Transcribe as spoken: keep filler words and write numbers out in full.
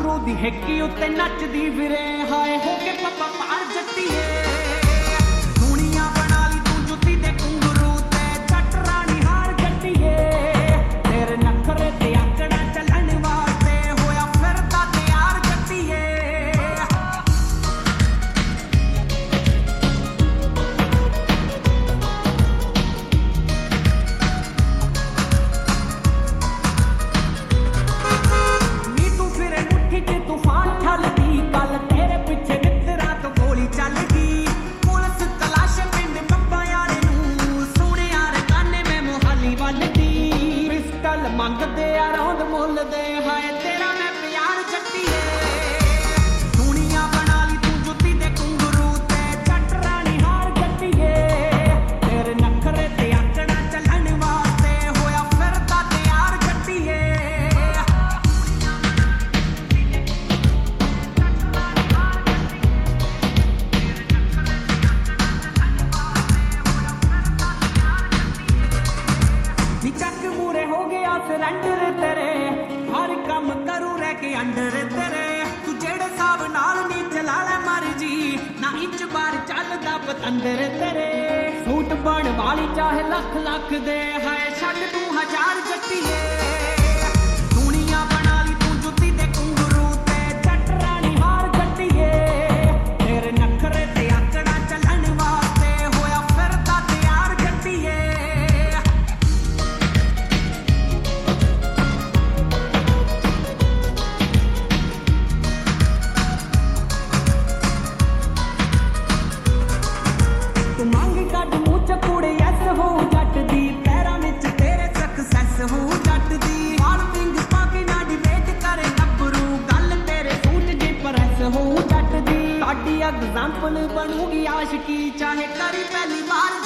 घुंगरू दी हिक्की उत्ते नचदी फिरे हाय हो के पप्पा पार जट्टीए दुनिया बना ली तू जुत्ती दे घुंगरू ते जट रानी हार जट्टीए तेरे नखरे ते आकड़ा चलन वास्ते होया फिरदा तैयार जट्टीए मंगदे आ रौंद मुल दे हाय तेरा मैं प्यार जट्टीए दुनिया बना ली तू जुत्ती दे घुंगरू ते जट रानी हार जट्टीए तेरे नखरे ते आकड़ा चलन वास्ते होया फिरदा तैयार जट्टीए चक मूरे हो गया सरैंडर तेरे हर काम करूं रह के अंडर तेरे तू जेड़े साब नाल नी चला ले मर्जी ना इंच बार चलदा पतंदर तेरे सूट बन वाली चाहे लख लख दे हाय छड़ तू हजार जट्टीए दुनिया बना ली तू जुत्ती दे घुंगरू ते जट रानी हार जट्टीए तेरे नखरे ते आकड़ा चलन वास्ते होया फिरदा तैयार जट्टीए ਮੰਗ ਕੱਢ ਮੂੰਹ ਚ ਕੁੜੇ ਐਸ ਹੋ ਜੱਟ ਦੀ ਪੈਰਾਂ ਵਿੱਚ ਤੇਰੇ ਸਕਸੈਸ ਹੋ ਜੱਟ ਦੀ ਫਾਲੋਇੰਗ ਪਾ ਕੇ ਨਾ ਡਿਬੇਟ ਕਰੇ ਗੱਭਰੂ ਗੱਲ ਤੇਰੇ ਸੂਟ ਜੇ ਪ੍ਰੈਸ ਹੋ ਜੱਟ ਦੀ ਸਾਡੀ ਐਗਜ਼ਾਮਪਲ ਬਣੂਗੀ ਆਸ਼ਕੀ ਚਾਹੇ ਕਰੀ ਪਹਿਲੀ ਵਾਰ